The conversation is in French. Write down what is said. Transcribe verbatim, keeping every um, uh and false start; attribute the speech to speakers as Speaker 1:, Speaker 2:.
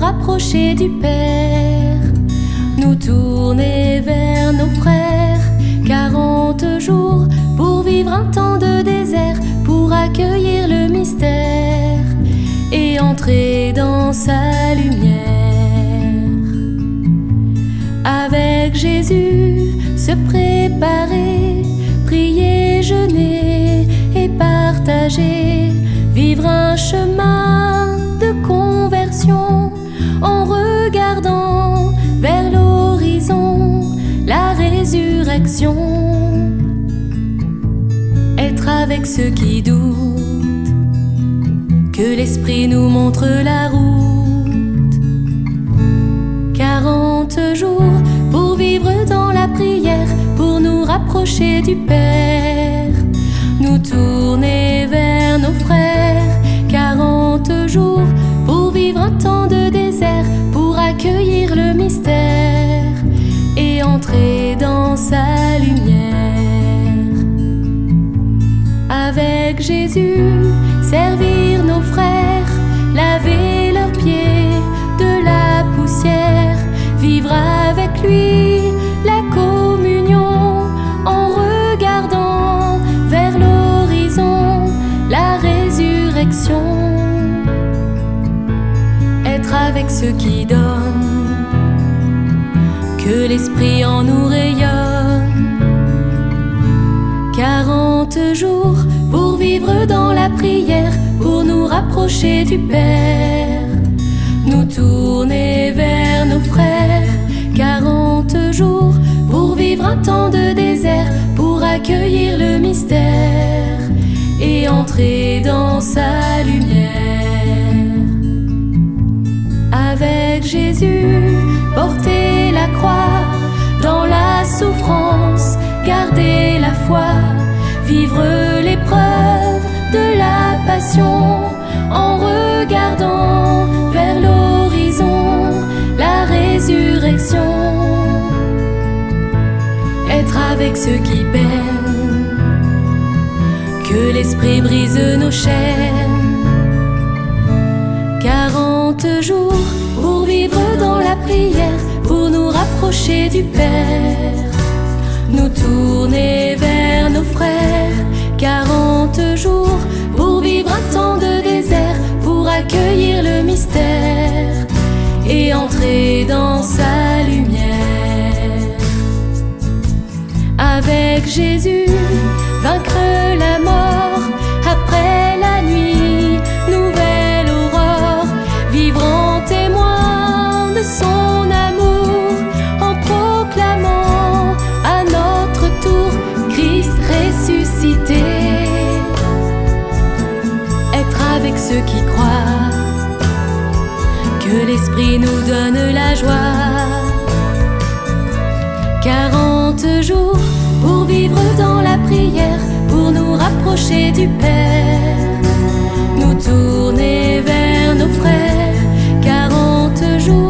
Speaker 1: rapprocher du Père, nous tourner vers nos frères. Quarante jours pour vivre un temps de désert, pour accueillir le mystère et entrer dans sa lumière. Avec Jésus, se préparer, prier, jeûner et partager, vivre un chemin de conversion en regardant vers l'horizon la résurrection. Être avec ceux qui doutent, que l'Esprit nous montre la route. Quarante jours pour vivre dans la prière, pour nous rapprocher du Père, nous tourner vers nos frères. Quarante jours pour vivre un temps de désert, pour accueillir le mystère et entrer dans sa lumière. Avec Jésus, servir nos frères, laver leurs pieds de la poussière, vivre avec lui la communion en regardant vers l'horizon la résurrection. Être avec ceux qui donnent, que l'Esprit en nous rayonne. Quarante jours pour vivre dans la prière, pour nous rapprocher du Père, nous tourner vers nos frères. Quarante jours pour vivre un temps de désert, pour accueillir le mystère et entrer dans sa lumière. Avec Jésus, porter la croix dans la souffrance, garder la foi, vivre l'épreuve de la passion en regardant vers l'horizon la résurrection. Être avec ceux qui peinent, que l'Esprit brise nos chaînes. Quarante jours pour vivre dans la prière, pour nous rapprocher du Père, nous tourner vers nos frères. Quarante jours pour vivre un temps de désert, pour accueillir le mystère et entrer dans sa lumière. Avec Jésus, vaincre la mort, après la nuit, nouvelle aurore, vivre en témoin de son amour, en proclamant à notre tour Christ ressuscité. Être avec ceux qui croient, que l'Esprit nous donne la joie. Quarante jours pour vivre dans la prière, pour nous rapprocher du Père, nous tourner vers nos frères. Quarante jours